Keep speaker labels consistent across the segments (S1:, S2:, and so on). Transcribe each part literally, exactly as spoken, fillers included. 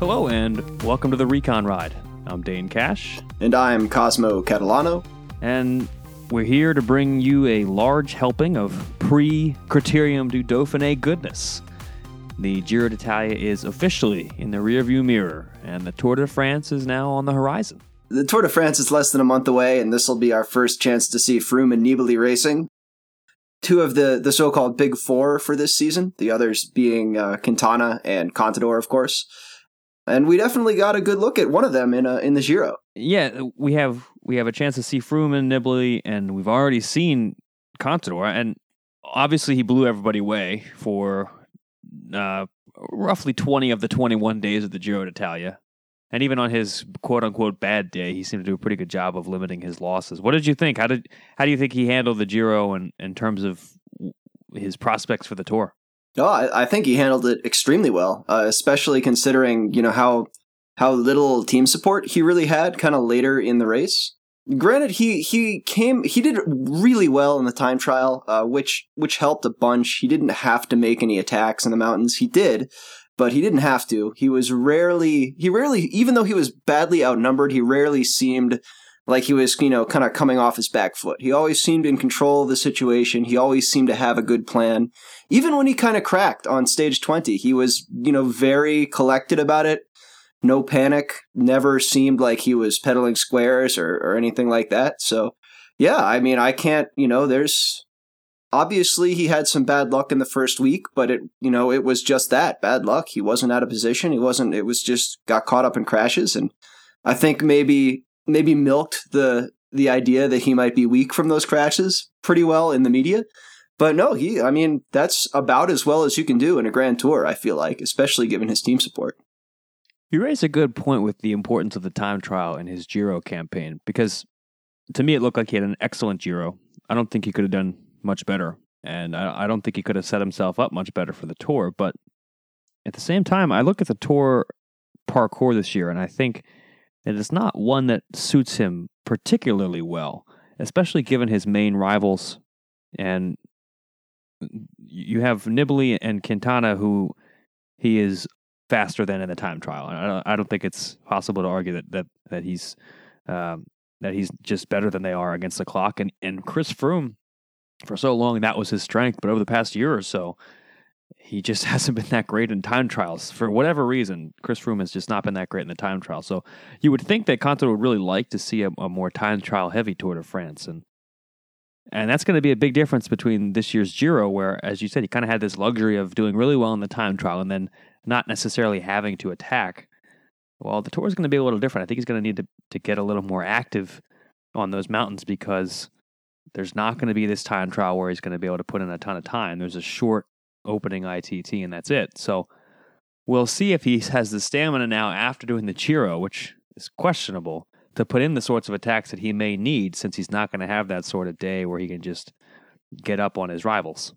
S1: Hello and welcome to the Recon Ride. I'm Dane Cash.
S2: And I'm Cosmo Catalano.
S1: And we're here to bring you a large helping of pre-Criterium du Dauphiné goodness. The Giro d'Italia is officially in the rearview mirror, and the Tour de France is now on the horizon.
S2: The Tour de France is less than a month away, and this will be our first chance to see Froome and Nibali racing. Two of the, the so-called Big Four for this season, the others being uh, Quintana and Contador, of course. And we definitely got a good look at one of them in uh, in the Giro.
S1: Yeah, we have we have a chance to see Froome and Nibali, and we've already seen Contador, and obviously he blew everybody away for uh, roughly twenty of the twenty-one days of the Giro d'Italia. And even on his quote-unquote bad day, he seemed to do a pretty good job of limiting his losses. What did you think? How did how do you think he handled the Giro in, in terms of his prospects for the Tour?
S2: Oh, I, I think he handled it extremely well, uh, especially considering, you know, how how little team support he really had kind of later in the race. Granted, he he came he did really well in the time trial, uh, which which helped a bunch. He didn't have to make any attacks in the mountains. He did, but he didn't have to. He was rarely he rarely even though he was badly outnumbered, he rarely seemed like he was, you know, kind of coming off his back foot. He always seemed in control of the situation. He always seemed to have a good plan. Even when he kind of cracked on stage twenty, he was, you know, very collected about it. No panic. Never seemed like he was peddling squares or, or anything like that. So, yeah, I mean, I can't, you know, there's obviously he had some bad luck in the first week, but it, you know, it was just that bad luck. He wasn't out of position. He wasn't, it was just got caught up in crashes. And I think maybe, maybe milked the, the idea that he might be weak from those crashes pretty well in the media. But no, he, I mean, that's about as well as you can do in a Grand Tour, I feel like, especially given his team support.
S1: You raise a good point with the importance of the time trial in his Giro campaign, because to me it looked like he had an excellent Giro. I don't think he could have done much better, and I, I don't think he could have set himself up much better for the Tour. But at the same time, I look at the Tour parcours this year, and I think that it's not one that suits him particularly well, especially given his main rivals. And you have Nibali and Quintana, who he is faster than in the time trial. I don't, I don't think it's possible to argue that that that he's um, that he's just better than they are against the clock. And and Chris Froome, for so long, that was his strength, but over the past year or so, he just hasn't been that great in time trials. For whatever reason, Chris Froome has just not been that great in the time trial. So you would think that Contador would really like to see a, a more time trial heavy Tour de France, and and that's going to be a big difference between this year's Giro, where, as you said, he kind of had this luxury of doing really well in the time trial and then not necessarily having to attack. Well, the Tour is going to be a little different. I think he's going to need to, to get a little more active on those mountains, because there's not going to be this time trial where he's going to be able to put in a ton of time. There's a short opening I T T, and that's it. So we'll see if he has the stamina now after doing the Giro, which is questionable, to put in the sorts of attacks that he may need, since he's not going to have that sort of day where he can just get up on his rivals.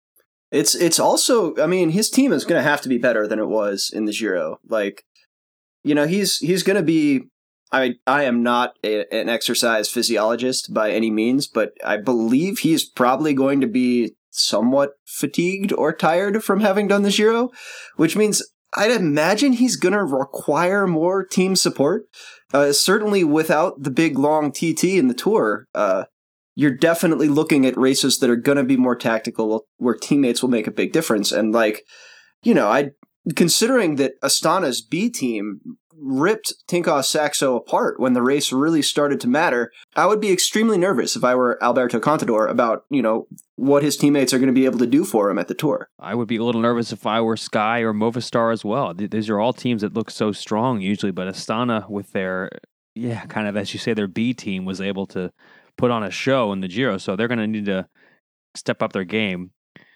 S2: It's it's also, I mean, his team is going to have to be better than it was in the Giro. Like, you know, he's he's going to be, I I am not a, an exercise physiologist by any means, but I believe he's probably going to be somewhat fatigued or tired from having done the Giro, which means I'd imagine he's going to require more team support. Uh, certainly without the big, long T T in the Tour, uh, you're definitely looking at races that are going to be more tactical, where teammates will make a big difference. And, like, you know, I considering that Astana's B team ripped Tinkoff Saxo apart when the race really started to matter, I would be extremely nervous if I were Alberto Contador about, you know, what his teammates are going to be able to do for him at the Tour.
S1: I would be a little nervous if I were Sky or Movistar as well. These are all teams that look so strong usually, but Astana with their, yeah, kind of, as you say, their B team was able to put on a show in the Giro, so they're going to need to step up their game.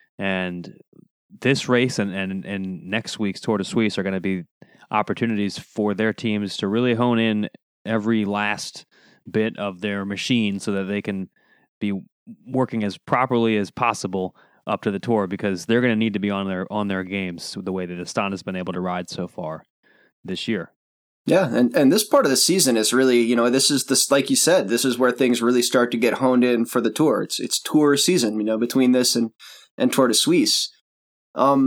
S1: And this race and, and, and next week's Tour de Suisse are going to be opportunities for their teams to really hone in every last bit of their machine so that they can be working as properly as possible up to the Tour, because they're going to need to be on their on their games the way that Astana's been able to ride so far this year.
S2: Yeah, and, and this part of the season is really, you know, this is this, like you said, this is where things really start to get honed in for the Tour. It's it's Tour season, you know, between this and, and Tour de Suisse. Um,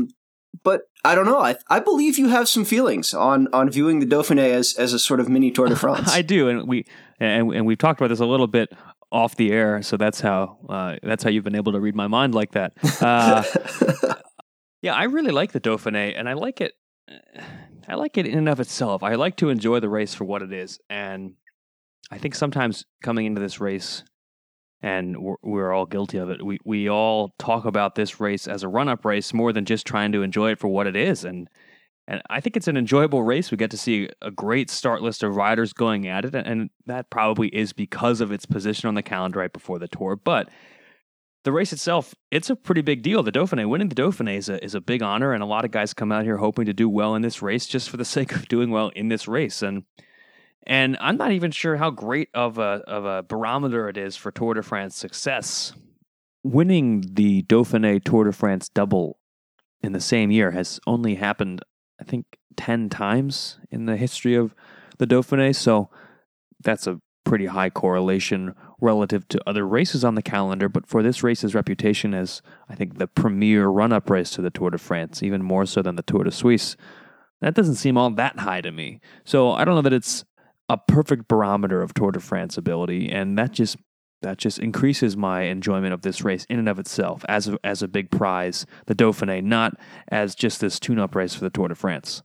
S2: but I don't know. I I believe you have some feelings on, on viewing the Dauphiné as, as a sort of mini Tour de France.
S1: I do, and we and and we've talked about this a little bit off the air, so that's how uh, that's how you've been able to read my mind like that. Uh, yeah, I really like the Dauphiné, and I like it. I like it in and of itself. I like to enjoy the race for what it is, and I think sometimes coming into this race, and we're, we're all guilty of it, we we all talk about this race as a run-up race more than just trying to enjoy it for what it is, and and I think it's an enjoyable race. We get to see a great start list of riders going at it, and that probably is because of its position on the calendar right before the Tour, but the race itself, it's a pretty big deal. The Dauphiné, winning the Dauphiné is a, is a big honor, and a lot of guys come out here hoping to do well in this race just for the sake of doing well in this race. And and I'm not even sure how great of a of a barometer it is for Tour de France success. Winning the Dauphiné Tour de France double in the same year has only happened, I think, ten times in the history of the Dauphiné, so that's a pretty high correlation relative to other races on the calendar, but for this race's reputation as, I think, the premier run-up race to the Tour de France, even more so than the Tour de Suisse, that doesn't seem all that high to me. So I don't know that it's a perfect barometer of Tour de France ability, and that just that just increases my enjoyment of this race in and of itself as a, as a big prize, the Dauphiné, not as just this tune-up race for the Tour de France.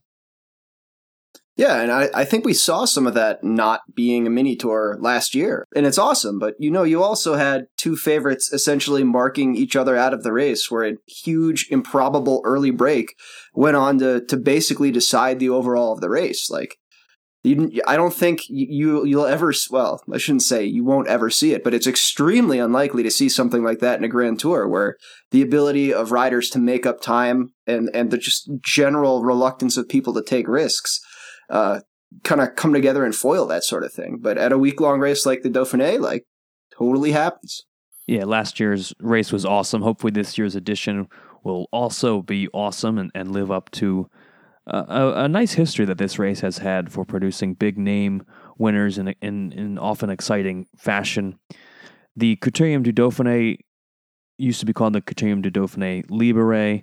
S2: Yeah, and I, I think we saw some of that not being a mini tour last year. And it's awesome, but you know, you also had two favorites essentially marking each other out of the race, where a huge, improbable early break went on to to basically decide the overall of the race. Like, you, I don't think you, you'll ever, well, I shouldn't say you won't ever see it, but it's extremely unlikely to see something like that in a Grand Tour, where the ability of riders to make up time and, and the just general reluctance of people to take risks uh, kind of come together and foil that sort of thing. But at a week-long race like the Dauphiné, like, totally happens.
S1: Yeah, last year's race was awesome. Hopefully this year's edition will also be awesome and, and live up to uh, a, a nice history that this race has had for producing big-name winners in, in, in often exciting fashion. The Critérium du Dauphiné used to be called the Critérium du Dauphiné Libéré,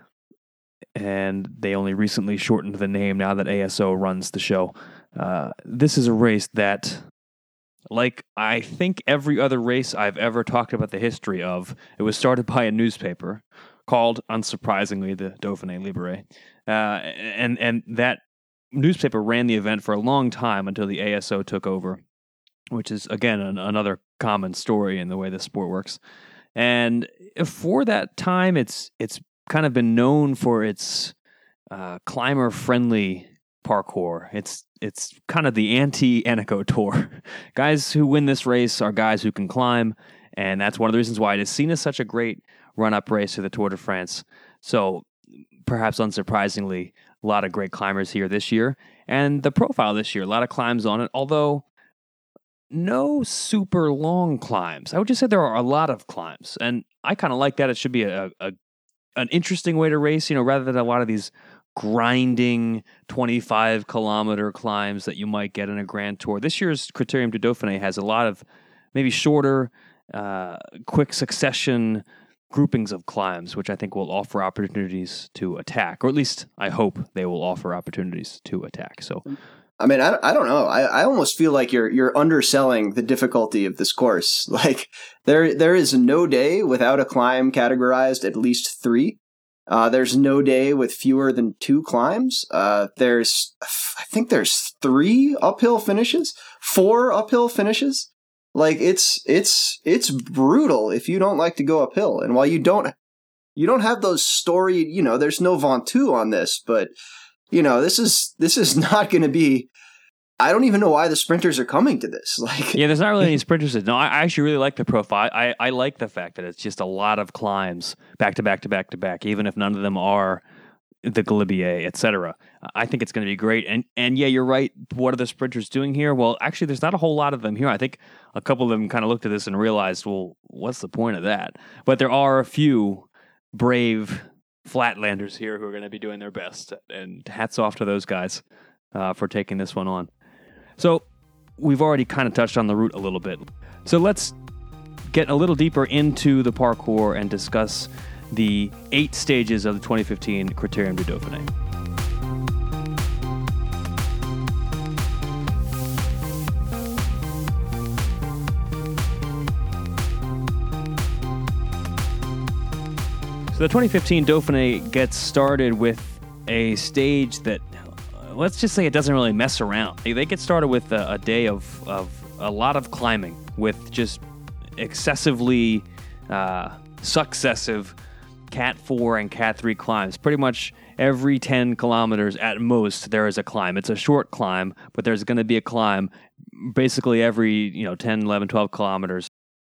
S1: and they only recently shortened the name now that A S O runs the show. Uh, this is a race that, like I think every other race I've ever talked about the history of, it was started by a newspaper called, unsurprisingly, the Dauphiné Libéré. Uh, and, and that newspaper ran the event for a long time until the A S O took over, which is, again, an, another common story in the way the sport works. And for that time, it's it's kind of been known for its uh, climber-friendly parkour. It's it's kind of the anti-Eneco Tour. Guys who win this race are guys who can climb, and that's one of the reasons why it is seen as such a great run-up race to the Tour de France. So perhaps unsurprisingly, a lot of great climbers here this year. And the profile this year, a lot of climbs on it, although no super long climbs. I would just say there are a lot of climbs, and I kind of like that. It should be a, a an interesting way to race, you know, rather than a lot of these grinding twenty-five kilometer climbs that you might get in a Grand Tour. This year's Critérium du Dauphiné has a lot of maybe shorter, uh, quick succession groupings of climbs, which I think will offer opportunities to attack, or at least I hope they will offer opportunities to attack. So,
S2: I mean, I, I don't know. I, I almost feel like you're you're underselling the difficulty of this course. Like, there there is no day without a climb categorized at least three. Uh, there's no day with fewer than two climbs. Uh, there's, I think there's three uphill finishes, four uphill finishes. Like, it's it's it's brutal if you don't like to go uphill. And while you don't you don't have those storied, you know, there's no Ventoux on this, but you know, this is this is not going to be. I don't even know why the sprinters are coming to this. Like,
S1: yeah, there's not really any sprinters. No, I actually really like the profile. I, I like the fact that it's just a lot of climbs back to back to back to back, even if none of them are the Galibier, et cetera. I think it's going to be great. And and yeah, you're right. What are the sprinters doing here? Well, actually, there's not a whole lot of them here. I think a couple of them kind of looked at this and realized, well, what's the point of that? But there are a few brave flatlanders here who are going to be doing their best. And hats off to those guys uh, for taking this one on. So we've already kind of touched on the route a little bit. So let's get a little deeper into the parkour and discuss the eight stages of the twenty fifteen Critérium du Dauphiné. So the twenty fifteen Dauphiné gets started with a stage that, let's just say, it doesn't really mess around. They get started with a, a day of, of a lot of climbing, with just excessively uh, successive Cat four and Cat three climbs. Pretty much every ten kilometers at most, there is a climb. It's a short climb, but there's going to be a climb basically every, you know, ten, eleven, twelve kilometers.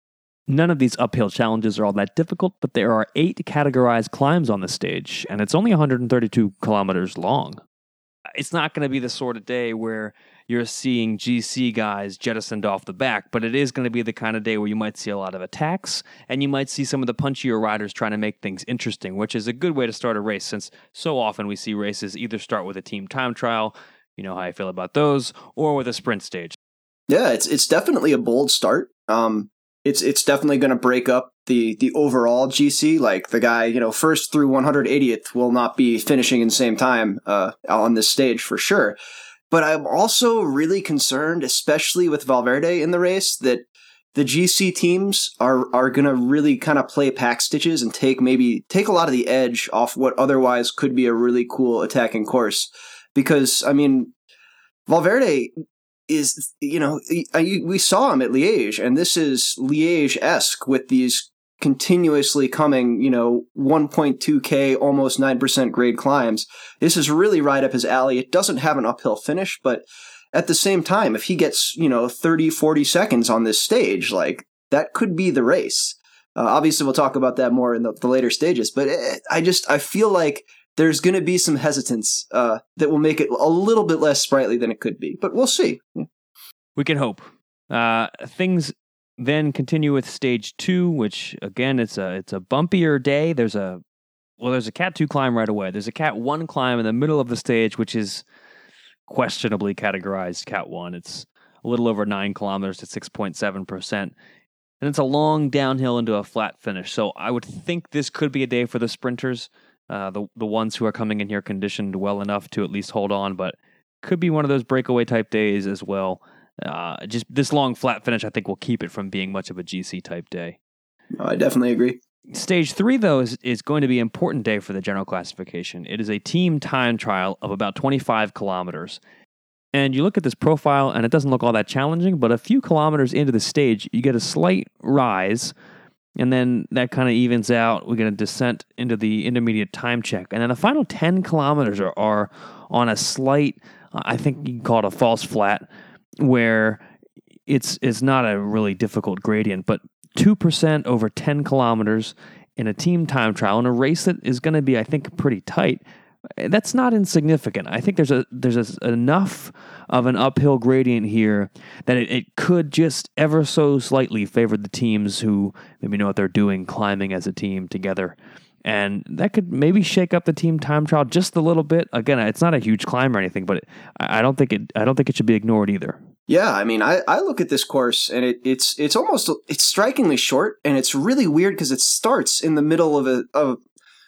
S1: None of these uphill challenges are all that difficult, but there are eight categorized climbs on the stage, and it's only one hundred thirty-two kilometers long. It's not going to be the sort of day where you're seeing G C guys jettisoned off the back, but it is going to be the kind of day where you might see a lot of attacks, and you might see some of the punchier riders trying to make things interesting, which is a good way to start a race, since so often we see races either start with a team time trial, you know how I feel about those, or with a sprint stage.
S2: Yeah, it's it's definitely a bold start. Um, it's it's definitely going to break up the the overall G C. Like the guy, you know, first through one hundred eightieth will not be finishing in the same time uh, on this stage for sure. But I'm also really concerned, especially with Valverde in the race, that the G C teams are are going to really kind of play pack stitches and take maybe take a lot of the edge off what otherwise could be a really cool attacking course. Because, I mean, Valverde is, you know, we saw him at Liège, and this is Liège-esque with these continuously coming, you know, one point two K, almost nine percent grade climbs. This is really right up his alley. It doesn't have an uphill finish, but at the same time, if he gets, you know, thirty, forty seconds on this stage, like, that could be the race. Uh, obviously, we'll talk about that more in the, the later stages, but it, I just, I feel like there's going to be some hesitance uh, that will make it a little bit less sprightly than it could be, but we'll see. Yeah.
S1: We can hope. Uh, things then continue with stage two, which again, it's a it's a bumpier day. There's a well, there's a Cat two climb right away. There's a Cat one climb in the middle of the stage, which is questionably categorized Cat one. It's a little over nine kilometers at six point seven percent. And it's a long downhill into a flat finish. So I would think this could be a day for the sprinters, uh, the the ones who are coming in here conditioned well enough to at least hold on, but could be one of those breakaway type days as well. Uh, just this long flat finish, I think, will keep it from being much of a G C type day.
S2: No, I definitely agree.
S1: Stage three, though, is, is going to be an important day for the general classification. It is a team time trial of about twenty-five kilometers. And you look at this profile, and it doesn't look all that challenging, but a few kilometers into the stage, you get a slight rise, and then that kind of evens out. We get a descent into the intermediate time check. And then the final ten kilometers are, are on a slight, I think you can call it a false flat, where it's it's not a really difficult gradient, but two percent over ten kilometers in a team time trial in a race that is going to be, I think, pretty tight. That's not insignificant. I think there's a there's a, enough of an uphill gradient here that it, it could just ever so slightly favor the teams who maybe know what they're doing, climbing as a team together. And that could maybe shake up the team time trial just a little bit. Again, it's not a huge climb or anything, but it, I don't think it I don't think it should be ignored either.
S2: Yeah, I mean, I, I look at this course and it, it's it's almost it's strikingly short, and it's really weird because it starts in the middle of a of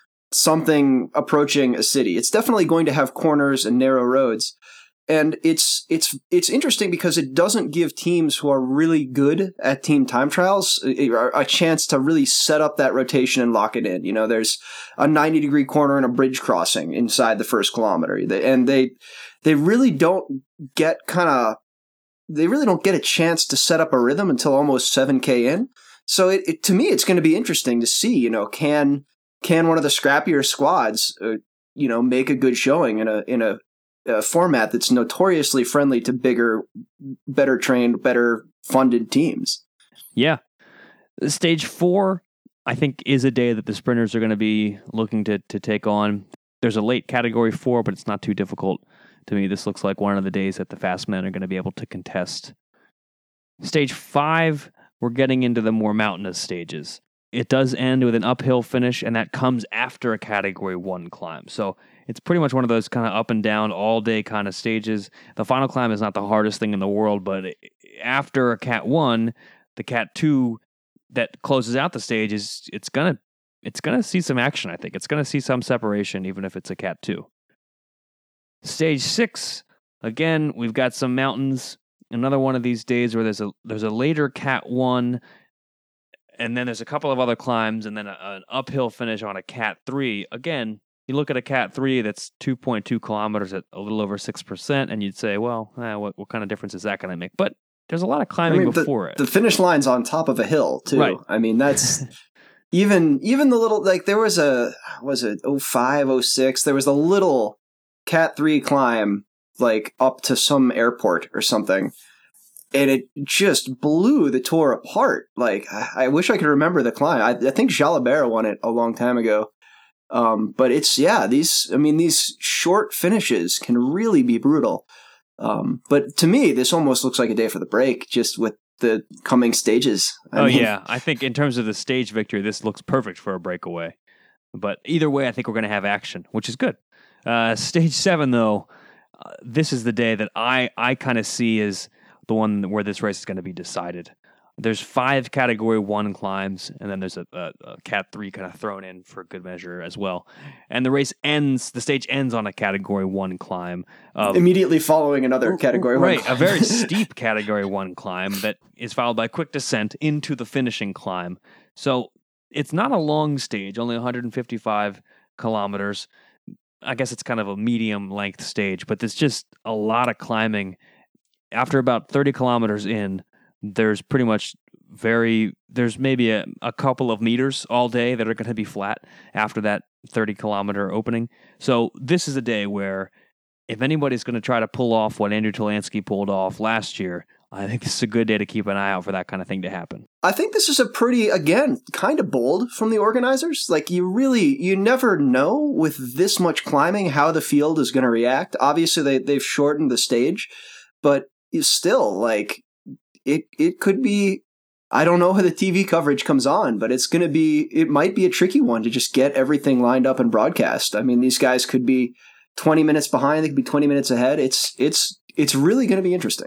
S2: something approaching a city. It's definitely going to have corners and narrow roads. And it's it's it's interesting because it doesn't give teams who are really good at team time trials a, a chance to really set up that rotation and lock it in. You know, there's a ninety degree corner and a bridge crossing inside the first kilometer, and they they really don't get kind of they really don't get a chance to set up a rhythm until almost seven K in. So it, it to me, it's going to be interesting to see. You know, can can one of the scrappier squads, uh, you know, make a good showing in a in a Uh, format that's notoriously friendly to bigger, better trained, better funded teams.
S1: Yeah. Stage four, I think, is a day that the sprinters are going to be looking to to take on. There's a late category four, but it's not too difficult. To me, this looks like one of the days that the fast men are going to be able to contest. Stage five, we're getting into the more mountainous stages. It does end with an uphill finish, and that comes after a category one climb. So it's pretty much one of those kind of up and down all day kind of stages. The final climb is not the hardest thing in the world, but after a Cat one, the Cat two that closes out the stage is it's going to it's going to see some action, I think. It's going to see some separation, even if it's a Cat two. Stage six, again, we've got some mountains. Another one of these days where there's a there's a later Cat one, and then there's a couple of other climbs, and then a, an uphill finish on a Cat three. Again, you look at a Cat three that's two point two kilometers at a little over six percent, and you'd say, well, eh, what, what kind of difference is that going to make? But there's a lot of climbing
S2: I mean,
S1: before
S2: the,
S1: it.
S2: The finish line's on top of a hill, too.
S1: Right.
S2: I mean, that's... even even the little... Like, there was a... Was it oh five, oh six? There was a little Cat three climb, like, up to some airport or something. And it just blew the tour apart. Like, I, I wish I could remember the climb. I, I think Jalabert won it a long time ago. Um, but it's, yeah, these, I mean, these short finishes can really be brutal. Um, but to me, this almost looks like a day for the break, just with the coming stages. I
S1: oh,
S2: mean,
S1: yeah. I think in terms of the stage victory, this looks perfect for a breakaway. But either way, I think we're going to have action, which is good. Uh, stage seven, though, uh, this is the day that I, I kind of see as the one where this race is going to be decided. There's five Category one climbs, and then there's a, a, a Cat three kind of thrown in for good measure as well. And the race ends, the stage ends on a Category one climb. Um,
S2: immediately following another Category
S1: right,
S2: one climb.
S1: A very steep Category one climb that is followed by quick descent into the finishing climb. So it's not a long stage, only one hundred fifty-five kilometers. I guess it's kind of a medium-length stage, but there's just a lot of climbing. After about thirty kilometers in, there's pretty much very, there's maybe a, a couple of meters all day that are going to be flat after that thirty kilometer opening. So this is a day where if anybody's going to try to pull off what Andrew Talansky pulled off last year, I think this is a good day to keep an eye out for that kind of thing to happen.
S2: I think this is a pretty, again, kind of bold from the organizers. Like, you really, you never know with this much climbing how the field is going to react. Obviously, they, they've shortened the stage, but still, like, it it could be, I don't know how the T V coverage comes on, but it's going to be, it might be a tricky one to just get everything lined up and broadcast. I mean, these guys could be twenty minutes behind, they could be twenty minutes ahead. It's, it's, it's really going to be interesting.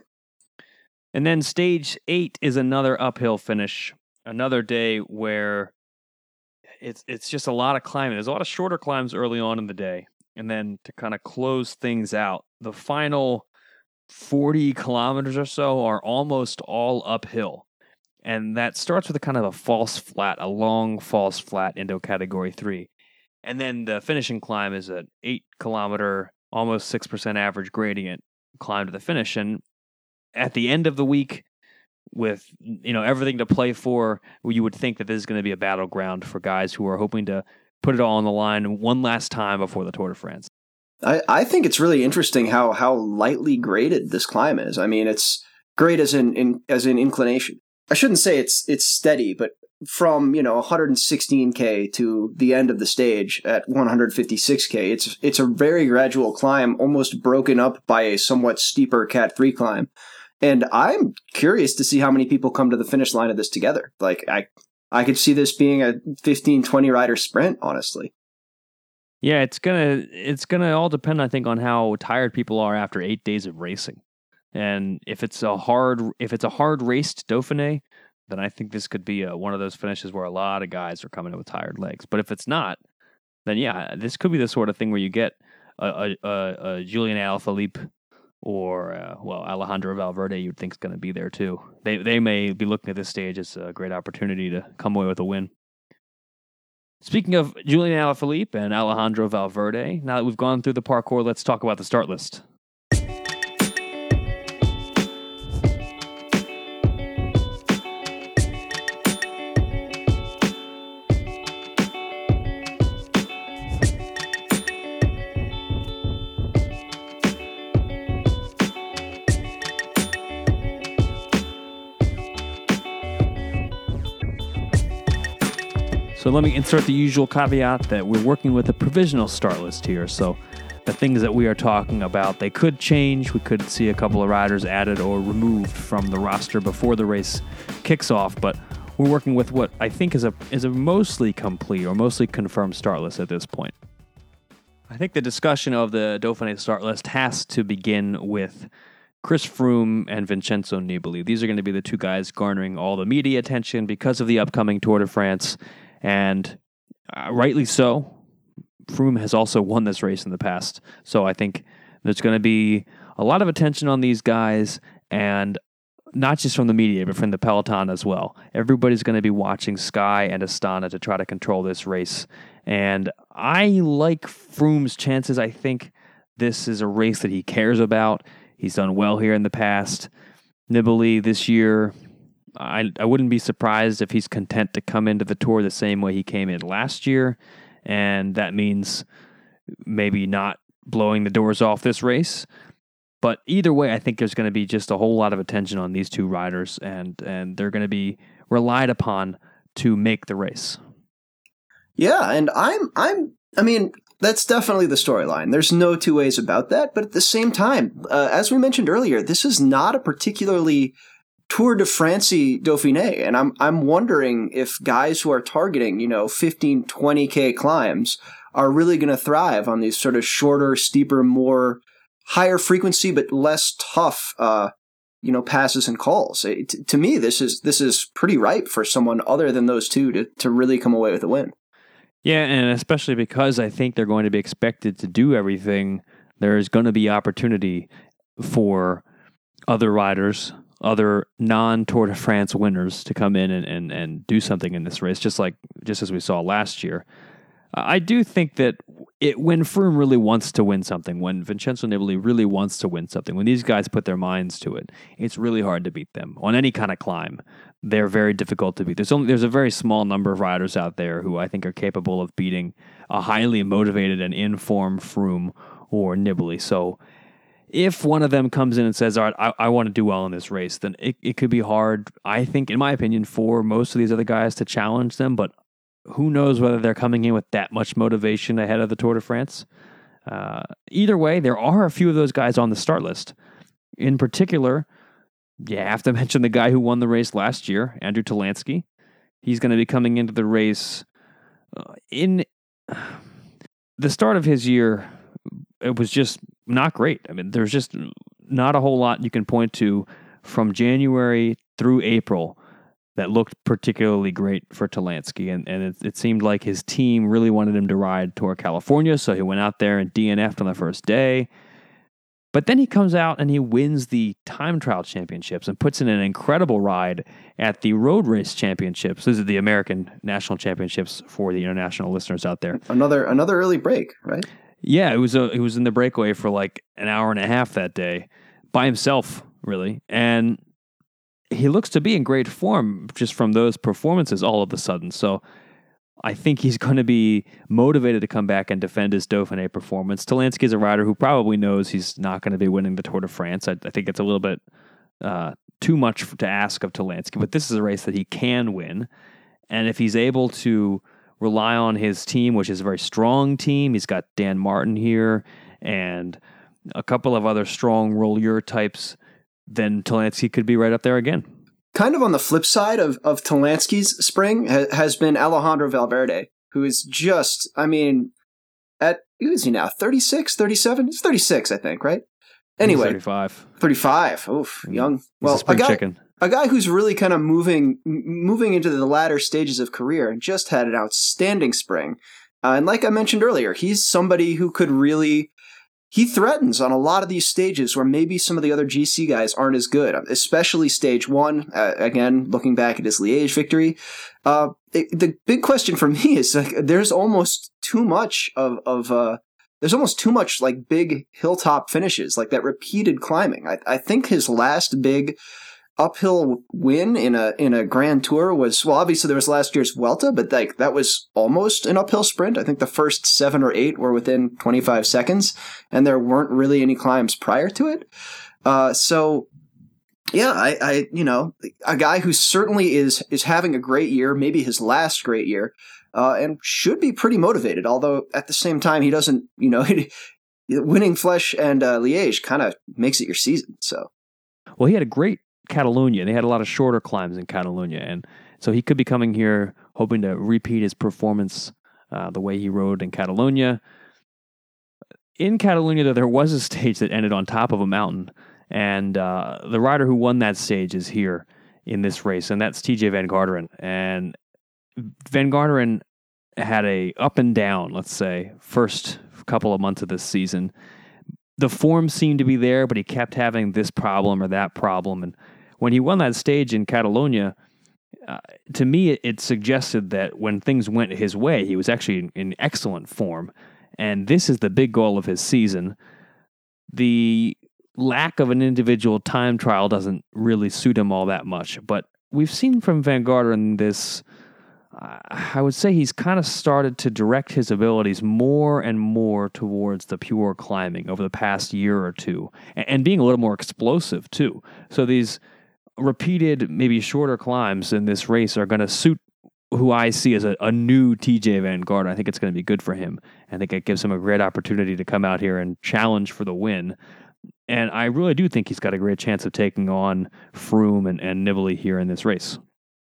S1: And then stage eight is another uphill finish, another day where it's it's just a lot of climbing. There's a lot of shorter climbs early on in the day. And then to kind of close things out, the final forty kilometers or so are almost all uphill. And that starts with a kind of a false flat, a long false flat into Category three. And then the finishing climb is an eight kilometer, almost six percent average gradient climb to the finish. And at the end of the week, with, you know, everything to play for, you would think that this is going to be a battleground for guys who are hoping to put it all on the line one last time before the Tour de France.
S2: I, I think it's really interesting how how lightly graded this climb is. I mean, it's great as in, in as in inclination. I shouldn't say it's it's steady, but from, you know, one hundred sixteen K to the end of the stage at one hundred fifty-six K, it's it's a very gradual climb, almost broken up by a somewhat steeper Cat three climb. And I'm curious to see how many people come to the finish line of this together. Like, I I could see this being a fifteen, twenty rider sprint, honestly.
S1: Yeah, it's gonna it's gonna all depend, I think, on how tired people are after eight days of racing. And if it's a hard if it's a hard raced Dauphiné, then I think this could be a, one of those finishes where a lot of guys are coming in with tired legs. But if it's not, then yeah, this could be the sort of thing where you get a, a, a, a Julian Alaphilippe or uh, well, Alejandro Valverde. You'd think is going to be there too. They they may be looking at this stage as a great opportunity to come away with a win. Speaking of Julian Alaphilippe and Alejandro Valverde, now that we've gone through the parkour, let's talk about the start list. So let me insert the usual caveat that we're working with a provisional start list here. So the things that we are talking about, they could change. We could see a couple of riders added or removed from the roster before the race kicks off. But we're working with what I think is a is a mostly complete or mostly confirmed start list at this point. I think the discussion of the Dauphiné start list has to begin with Chris Froome and Vincenzo Nibali. These are going to be the two guys garnering all the media attention because of the upcoming Tour de France. And uh, rightly so. Froome has also won this race in the past, so I think there's going to be a lot of attention on these guys, and not just from the media, but from the peloton as well. Everybody's going to be watching Sky and Astana to try to control this race, and I like Froome's chances. I think this is a race that he cares about. He's done well here in the past. Nibali this year, I, I wouldn't be surprised if he's content to come into the Tour the same way he came in last year, and that means maybe not blowing the doors off this race. But either way, I think there's going to be just a whole lot of attention on these two riders, and and they're going to be relied upon to make the race.
S2: Yeah, and I'm I'm I mean, that's definitely the storyline. There's no two ways about that. But at the same time, uh, as we mentioned earlier, this is not a particularly Tour de France Dauphiné, and I'm I'm wondering if guys who are targeting, you know, fifteen, twenty K climbs are really going to thrive on these sort of shorter, steeper, more higher frequency but less tough, uh, you know, passes and calls. It, to me, this is this is pretty ripe for someone other than those two to to really come away with a win.
S1: Yeah, and especially because I think they're going to be expected to do everything, there's going to be opportunity for other riders, other non-Tour de France winners to come in and, and, and do something in this race, just like just as we saw last year. I do think that it, when Froome really wants to win something, when Vincenzo Nibali really wants to win something, when these guys put their minds to it, it's really hard to beat them on any kind of climb. They're very difficult to beat. There's only there's a very small number of riders out there who I think are capable of beating a highly motivated and in-form Froome or Nibali. So if one of them comes in and says, all right, I, I want to do well in this race, then it, it could be hard, I think, in my opinion, for most of these other guys to challenge them. But who knows whether they're coming in with that much motivation ahead of the Tour de France. Uh, either way, there are a few of those guys on the start list. In particular, you have to mention the guy who won the race last year, Andrew Talansky. He's going to be coming into the race uh, in the start of his year. It was just not great. I mean, there's just not a whole lot you can point to from January through April that looked particularly great for Talansky. And, and it, it seemed like his team really wanted him to ride Tour California, so he went out there and D N F'd on the first day. But then he comes out and he wins the time trial championships and puts in an incredible ride at the road race championships. These are the American national championships for the international listeners out there.
S2: Another another early break, right?
S1: Yeah, it was a, it was in the breakaway for like an hour and a half that day by himself, really. And he looks to be in great form just from those performances all of a sudden. So I think he's going to be motivated to come back and defend his Dauphiné performance. Talansky is a rider who probably knows he's not going to be winning the Tour de France. I, I think it's a little bit uh, too much to ask of Talansky, but this is a race that he can win. And if he's able to rely on his team, which is a very strong team, he's got Dan Martin here and a couple of other strong roller types, then Talansky could be right up there again.
S2: Kind of on the flip side of, of Talansky's spring ha- has been Alejandro Valverde, who is just, I mean, at, who is he now, thirty-six, thirty-seven? He's thirty-six, I think, right? Anyway.
S1: He's thirty-five.
S2: thirty-five. Oof, young.
S1: He's
S2: well,
S1: a spring
S2: a guy,
S1: chicken.
S2: A guy who's really kind of moving moving into the latter stages of career and just had an outstanding spring. Uh, and like I mentioned earlier, he's somebody who could really... He threatens on a lot of these stages where maybe some of the other G C guys aren't as good, especially stage one. Uh, again, looking back at his Liège victory. Uh, it, the big question for me is like, there's almost too much of, of uh, there's almost too much like big hilltop finishes, like that repeated climbing. I, I think his last big uphill win in a in a Grand Tour was, well, obviously there was last year's Vuelta, but like that was almost an uphill sprint. I think the first seven or eight were within twenty-five seconds, and there weren't really any climbs prior to it. Uh, so, yeah, I, I you know, a guy who certainly is is having a great year, maybe his last great year, uh, and should be pretty motivated. Although at the same time, he doesn't, you know, winning Flèche and uh, Liège kind of makes it your season. So,
S1: well, he had a great Catalonia. They had a lot of shorter climbs in Catalonia, and so he could be coming here hoping to repeat his performance uh, the way he rode in Catalonia. In Catalonia, though, there was a stage that ended on top of a mountain, and uh, the rider who won that stage is here in this race, and that's T J Van Garderen. And Van Garderen had a up and down, let's say, first couple of months of this season. The form seemed to be there, but he kept having this problem or that problem. And when he won that stage in Catalonia, uh, to me, it, it suggested that when things went his way, he was actually in, in excellent form. And this is the big goal of his season. The lack of an individual time trial doesn't really suit him all that much. But we've seen from Van Garderen this, uh, I would say he's kind of started to direct his abilities more and more towards the pure climbing over the past year or two, and, and being a little more explosive too. So these repeated, maybe shorter climbs in this race are going to suit who I see as a, a new T J Van Garderen. I think it's going to be good for him. I think it gives him a great opportunity to come out here and challenge for the win. And I really do think he's got a great chance of taking on Froome and, and Nibali here in this race.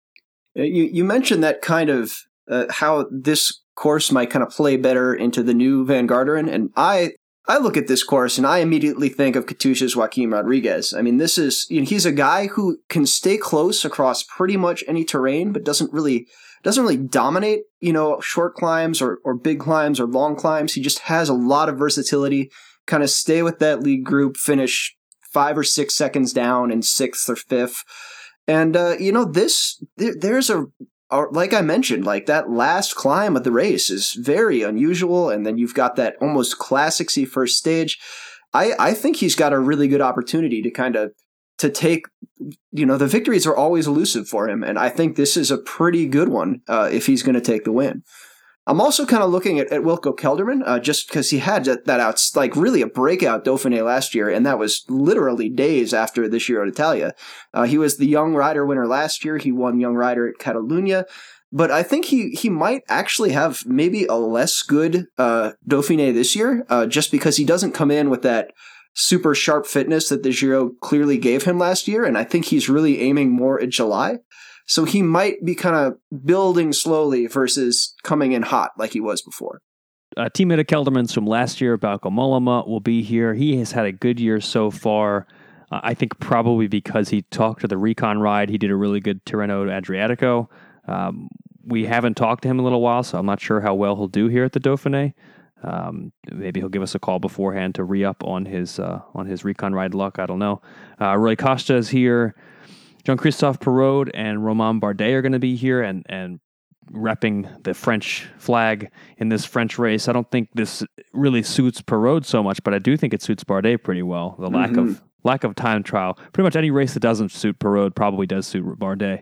S2: You you mentioned that kind of uh, how this course might kind of play better into the new Van Garderen, and I I look at this course and I immediately think of Katusha's Joaquim Rodriguez. I mean, this is you know, he's a guy who can stay close across pretty much any terrain, but doesn't really doesn't really dominate you know short climbs or or big climbs or long climbs. He just has a lot of versatility. Kind of stay with that lead group, finish five or six seconds down in sixth or fifth. And, uh, you know, this, there, there's a, a, like I mentioned, like that last climb of the race is very unusual. And then you've got that almost classic-y first stage. I, I think he's got a really good opportunity to kind of, to take, you know, the victories are always elusive for him. And I think this is a pretty good one uh, if he's going to take the win. I'm also kind of looking at, at Wilco Kelderman, uh, just because he had that, that out, like really a breakout Dauphiné last year, and that was literally days after the Giro d'Italia. Uh, he was the Young Rider winner last year. He won Young Rider at Catalunya, but I think he he might actually have maybe a less good uh, Dauphiné this year, uh, just because he doesn't come in with that super sharp fitness that the Giro clearly gave him last year, and I think he's really aiming more at July. So he might be kind of building slowly versus coming in hot like he was before.
S1: Uh, teammate of Kelderman's from last year, Bauke Mollema, will be here. He has had a good year so far. Uh, I think probably because he talked to the Recon ride. He did a really good Tirreno Adriatico. Um, we haven't talked to him in a little while, so I'm not sure how well he'll do here at the Dauphiné. Um, maybe he'll give us a call beforehand to re-up on his uh, on his Recon ride luck. I don't know. Uh, Rui Costa is here. Jean-Christophe Perraud and Romain Bardet are going to be here and, and repping the French flag in this French race. I don't think this really suits Perraud so much, but I do think it suits Bardet pretty well. The lack mm-hmm. of lack of time trial. Pretty much any race that doesn't suit Perraud probably does suit Bardet.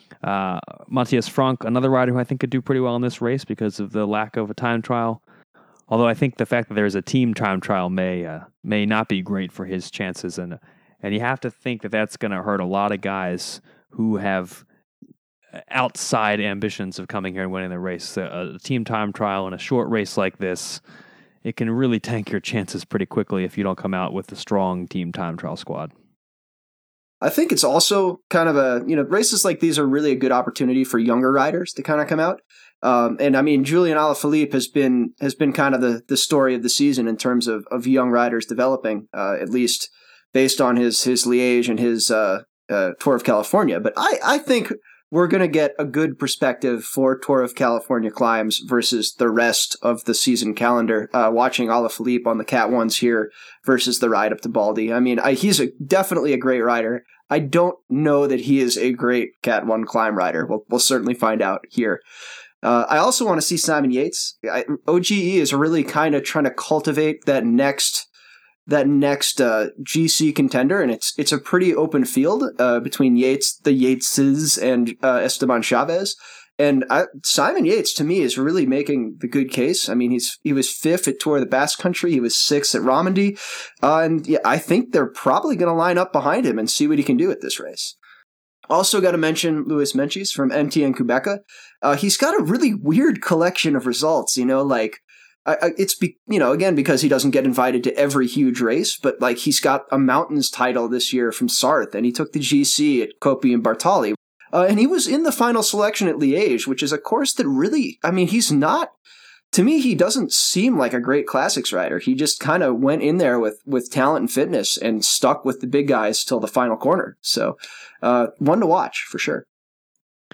S1: Uh, Matthias Frank, another rider who I think could do pretty well in this race because of the lack of a time trial. Although I think the fact that there's a team time trial may uh, may not be great for his chances, and And you have to think that that's going to hurt a lot of guys who have outside ambitions of coming here and winning the race. A, a team time trial in a short race like this, it can really tank your chances pretty quickly if you don't come out with a strong team time trial squad.
S2: I think it's also kind of a, you know, races like these are really a good opportunity for younger riders to kind of come out. Um, and I mean, Julian Alaphilippe has been has been kind of the, the story of the season in terms of, of young riders developing, uh, at least based on his his Liège and his uh, uh, Tour of California. But I, I think we're going to get a good perspective for Tour of California climbs versus the rest of the season calendar, uh, watching Alaphilippe on the Cat ones here versus the ride up to Baldy. I mean, I, he's a, definitely a great rider. I don't know that he is a great Cat one climb rider. We'll, we'll certainly find out here. Uh, I also want to see Simon Yates. I, O G E is really kind of trying to cultivate that next that next uh, G C contender, and it's it's a pretty open field uh, between Yates, the Yateses, and uh, Esteban Chavez. And I, Simon Yates, to me, is really making the good case. I mean, he's he was fifth at Tour of the Basque Country. He was sixth at Romandy. Uh, and yeah, I think they're probably going to line up behind him and see what he can do at this race. Also got to mention Luis Menchis from M T N Quebeca. Uh, he's got a really weird collection of results, you know, like, I, it's, be, you know, again, because he doesn't get invited to every huge race, but like he's got a mountains title this year from Sarthe, and he took the G C at Coppi and Bartali. Uh, and he was in the final selection at Liège, which is a course that really, I mean, he's not, to me, he doesn't seem like a great classics rider. He just kind of went in there with, with talent and fitness and stuck with the big guys till the final corner. So uh, one to watch for sure.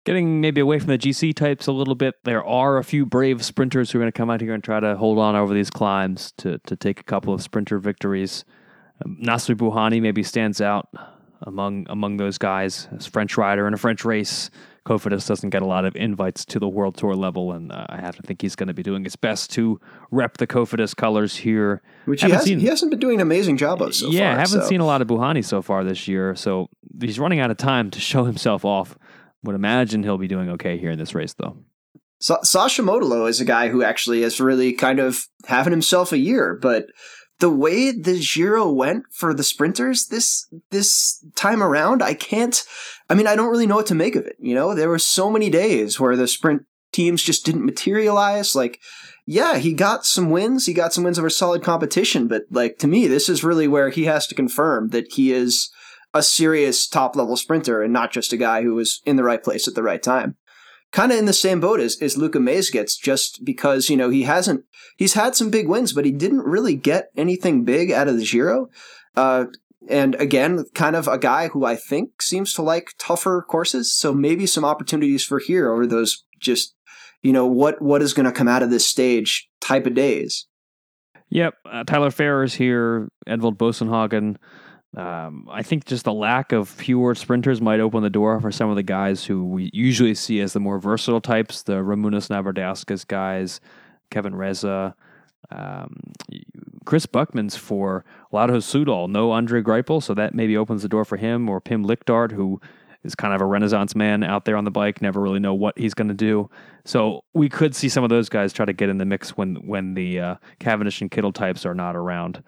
S1: Getting maybe away from the G C types a little bit, there are a few brave sprinters who are going to come out here and try to hold on over these climbs to, to take a couple of sprinter victories. Um, Nasser Bouhanni maybe stands out among among those guys as French rider in a French race. Cofidis doesn't get a lot of invites to the World Tour level, and uh, I have to think he's going to be doing his best to rep the Cofidis colors here.
S2: Which he, has, seen, he hasn't been doing an amazing job of so
S1: yeah,
S2: far.
S1: Yeah, I haven't
S2: so.
S1: seen a lot of Bouhanni so far this year, so he's running out of time to show himself off. Would imagine he'll be doing okay here in this race, though.
S2: Sa- Sasha Modolo is a guy who actually is really kind of having himself a year, but the way the Giro went for the sprinters this this time around, I can't. I mean, I don't really know what to make of it. You know, there were so many days where the sprint teams just didn't materialize. Like, yeah, he got some wins. He got some wins over solid competition, but like to me, this is really where he has to confirm that he is a serious top-level sprinter and not just a guy who was in the right place at the right time. Kind of in the same boat as, as Luka Mezgec, just because, you know, he hasn't, he's had some big wins, but he didn't really get anything big out of the Giro. Uh, and again, kind of a guy who I think seems to like tougher courses. So maybe some opportunities for here over those just, you know, what, what is going to come out of this stage type of days.
S1: Yep. Uh, Tyler Ferrer's here, Edvald Bosenhagen. Um, I think just the lack of pure sprinters might open the door for some of the guys who we usually see as the more versatile types, the Ramunas Navardauskas guys, Kevin Reza, um, Chris Buckman's for Lado Soudal, no Andre Greipel, so that maybe opens the door for him, or Pim Lichtard, who is kind of a renaissance man out there on the bike, never really know what he's going to do. So we could see some of those guys try to get in the mix when, when the uh, Cavendish and Kittel types are not around.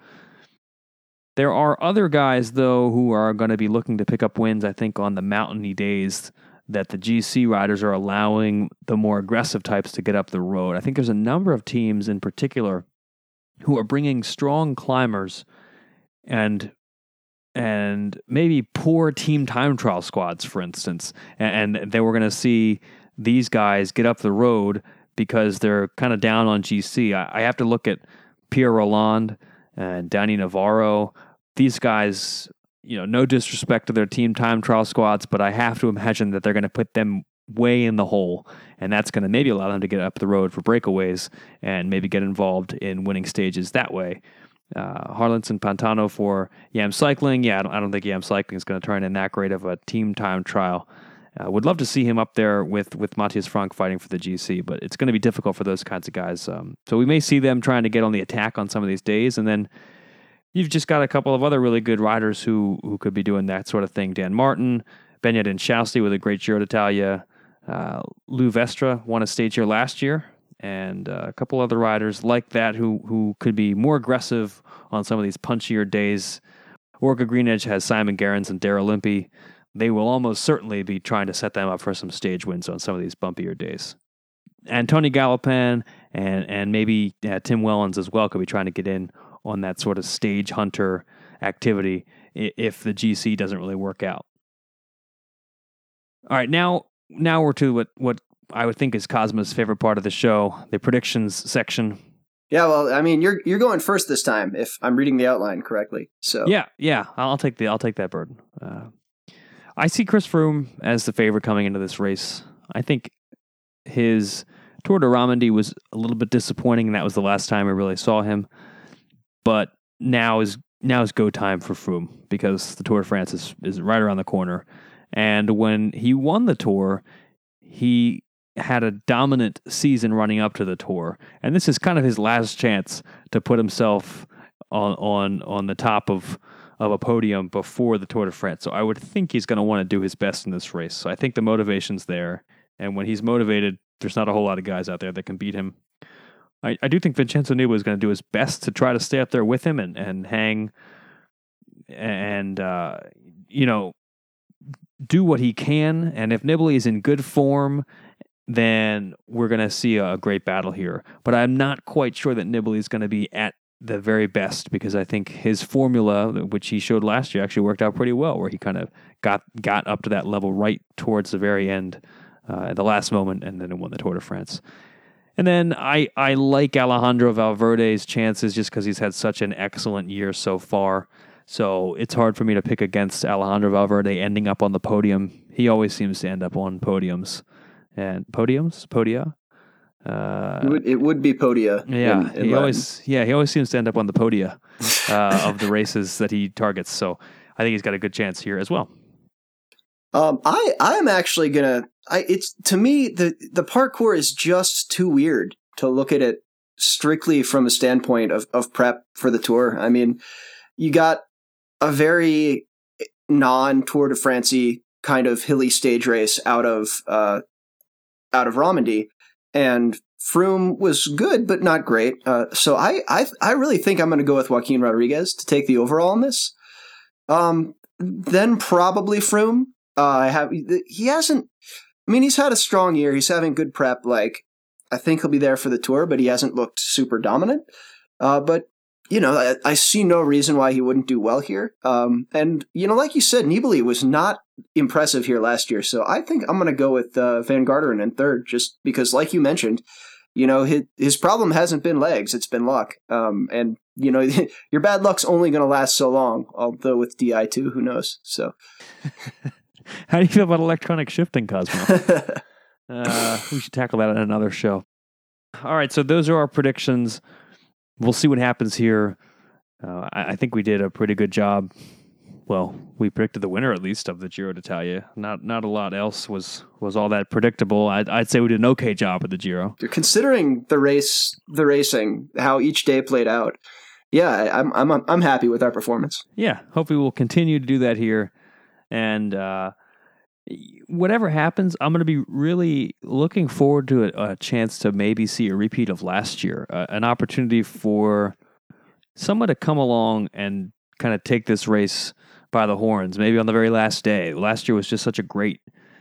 S1: There are other guys, though, who are going to be looking to pick up wins, I think, on the mountainy days that the G C riders are allowing the more aggressive types to get up the road. I think there's a number of teams in particular who are bringing strong climbers and and maybe poor team time trial squads, for instance. And, and they were going to see these guys get up the road because they're kind of down on G C. I, I have to look at Pierre Rolland and Danny Navarro. These guys, you know, no disrespect to their team time trial squads, but I have to imagine that they're going to put them way in the hole, and that's going to maybe allow them to get up the road for breakaways and maybe get involved in winning stages that way. Uh, Harlinson Pantano for Yam Cycling. Yeah, I don't, I don't think Yam Cycling is going to turn in that great of a team time trial. Uh, would love to see him up there with, with Matthias Frank fighting for the G C, but it's going to be difficult for those kinds of guys. Um, so we may see them trying to get on the attack on some of these days, and then you've just got a couple of other really good riders who who could be doing that sort of thing. Dan Martin, Benyadin Chausti with a great Giro d'Italia. Uh, Lou Vestra won a stage here last year, and uh, a couple other riders like that who who could be more aggressive on some of these punchier days. Orca Green Edge has Simon Gerrans and Darrell Impey. They will almost certainly be trying to set them up for some stage wins on some of these bumpier days. And Tony Galopin and and maybe uh, Tim Wellens as well could be trying to get in on that sort of stage hunter activity if the G C doesn't really work out. All right, now now we're to what, what I would think is Cosmo's favorite part of the show, the predictions section.
S2: Yeah, well, I mean, you're you're going first this time, if I'm reading the outline correctly. So
S1: yeah, yeah, I'll take the I'll take that burden. Uh, I see Chris Froome as the favorite coming into this race. I think his Tour de Romandie was a little bit disappointing, and that was the last time I really saw him. But now is now is go time for Froome because the Tour de France is, is right around the corner. And when he won the Tour, he had a dominant season running up to the Tour. And this is kind of his last chance to put himself on on, on the top of, of a podium before the Tour de France. So I would think he's going to want to do his best in this race. So I think the motivation's there. And when he's motivated, there's not a whole lot of guys out there that can beat him. I, I do think Vincenzo Nibali is going to do his best to try to stay up there with him and, and hang and, uh, you know, do what he can. And if Nibali is in good form, then we're going to see a great battle here. But I'm not quite sure that Nibali is going to be at the very best because I think his formula, which he showed last year, actually worked out pretty well, where he kind of got, got up to that level right towards the very end, uh, at the last moment, and then won the Tour de France. And then I, I like Alejandro Valverde's chances just because he's had such an excellent year so far. So it's hard for me to pick against Alejandro Valverde ending up on the podium. He always seems to end up on podiums. And podiums? Podia? Uh,
S2: it, would, it would be Podia.
S1: Yeah,
S2: in, in
S1: he
S2: Latin.
S1: always yeah he always seems to end up on the podia uh, of the races that he targets. So I think he's got a good chance here as well.
S2: Um, I I am actually gonna. I it's to me the the parkour is just too weird to look at it strictly from a standpoint of of prep for the Tour. I mean, you got a very non-Tour de France-y kind of hilly stage race out of uh, out of Romandy, and Froome was good but not great. Uh, so I, I I really think I'm going to go with Joaquin Rodriguez to take the overall in this. Um, then probably Froome. Uh, I have he hasn't. I mean, he's had a strong year. He's having good prep. Like I think he'll be there for the Tour, but he hasn't looked super dominant. Uh, but you know, I, I see no reason why he wouldn't do well here. Um, and, you know, like you said, Nibali was not impressive here last year. So I think I'm going to go with uh, Van Garderen in third, just because, like you mentioned, you know, his, his problem hasn't been legs. It's been luck. Um, and, you know, your bad luck's only going to last so long, although with D I two, who knows? So
S1: how do you feel about electronic shifting, Cosmo? uh, we should tackle that in another show. All right, so those are our predictions. We'll see what happens here. Uh, I, I think we did a pretty good job. Well, we predicted the winner, at least, of the Giro d'Italia. Not not a lot else was was all that predictable. I'd, I'd say we did an okay job at the Giro.
S2: Considering the race, the racing, how each day played out, yeah, I'm I'm I'm happy with our performance.
S1: Yeah, hopefully we'll continue to do that here. And uh, whatever happens, I'm going to be really looking forward to a, a chance to maybe see a repeat of last year, uh, an opportunity for someone to come along and kind of take this race by the horns, maybe on the very last day. Last year was just such a great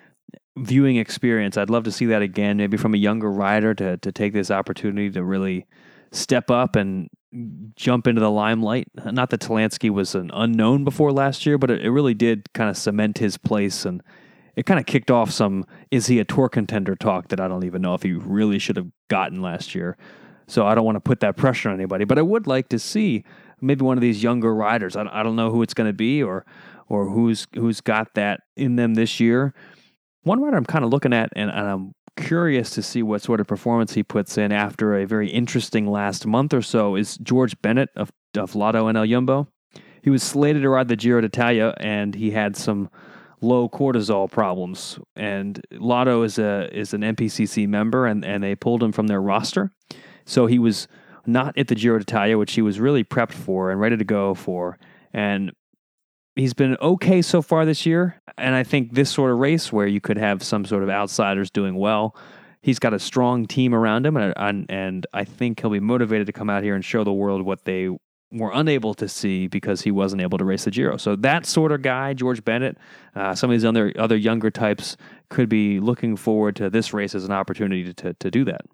S1: viewing experience. I'd love to see that again, maybe from a younger rider to to take this opportunity to really step up and jump into the limelight. Not that Talansky was an unknown before last year, but it, it really did kind of cement his place, and it kind of kicked off some, is he a Tour contender talk that I don't even know if he really should have gotten last year. So I don't want to put that pressure on anybody, but I would like to see maybe one of these younger riders. I, I don't know who it's going to be or or who's who's got that in them this year. One rider I'm kind of looking at, and, and I'm curious to see what sort of performance he puts in after a very interesting last month or so, is George Bennett of, of Lotto N L Jumbo. He was slated to ride the Giro d'Italia, and he had some low cortisol problems. And Lotto is a is an N P C C member, and, and they pulled him from their roster. So he was not at the Giro d'Italia, which he was really prepped for and ready to go for. And he's been okay so far this year. And I think this sort of race where you could have some sort of outsiders doing well, he's got a strong team around him. And, and, and I think he'll be motivated to come out here and show the world what they were unable to see because he wasn't able to race the Giro. So that sort of guy, George Bennett, uh, some of these other, other younger types could be looking forward to this race as an opportunity to, to, to do that.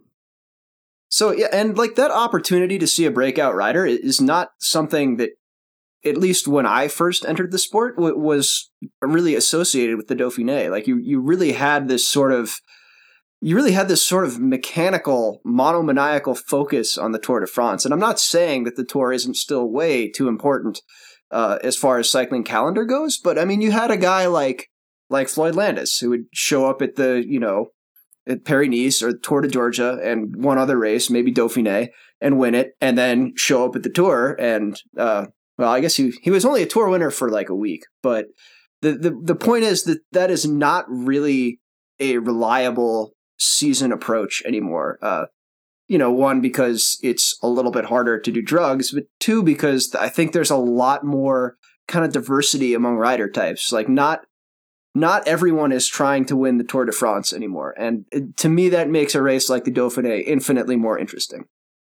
S2: So, yeah, and like that opportunity to see a breakout rider is not something that, at least when I first entered the sport, w- was really associated with the Dauphiné. Like you, you really had this sort of, you really had this sort of mechanical, monomaniacal focus on the Tour de France. And I'm not saying that the Tour isn't still way too important uh, as far as cycling calendar goes, but I mean, you had a guy like like Floyd Landis who would show up at the, you know, at Paris-Nice or Tour de Georgia and one other race, maybe Dauphiné, and win it, and then show up at the Tour. And, uh, well, I guess he he was only a Tour winner for like a week. But the, the, the point is that that is not really a reliable season approach anymore. Uh, you know, one, because it's a little bit harder to do drugs, but two, because I think there's a lot more kind of diversity among rider types. Like not Not everyone is trying to win the Tour de France anymore. And it, to me, that makes a race like the Dauphiné infinitely more interesting.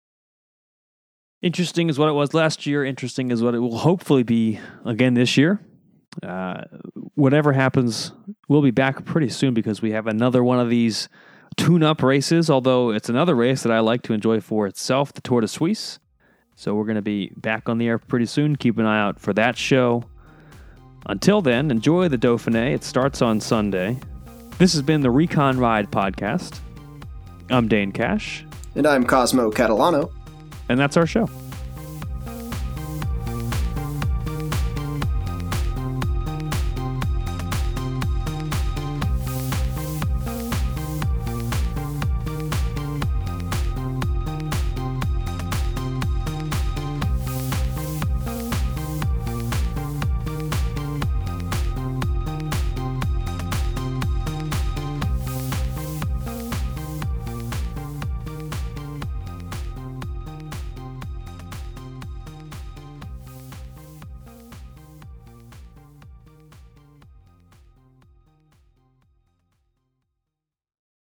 S1: Interesting is what it was last year. Interesting is what it will hopefully be again this year. Uh, whatever happens, we'll be back pretty soon because we have another one of these tune-up races, although it's another race that I like to enjoy for itself, the Tour de Suisse. So we're going to be back on the air pretty soon. Keep an eye out for that show. Until then, enjoy the Dauphiné. It starts on Sunday. This has been the Recon Ride podcast. I'm Dane Cash.
S2: And I'm Cosmo Catalano.
S1: And that's our show.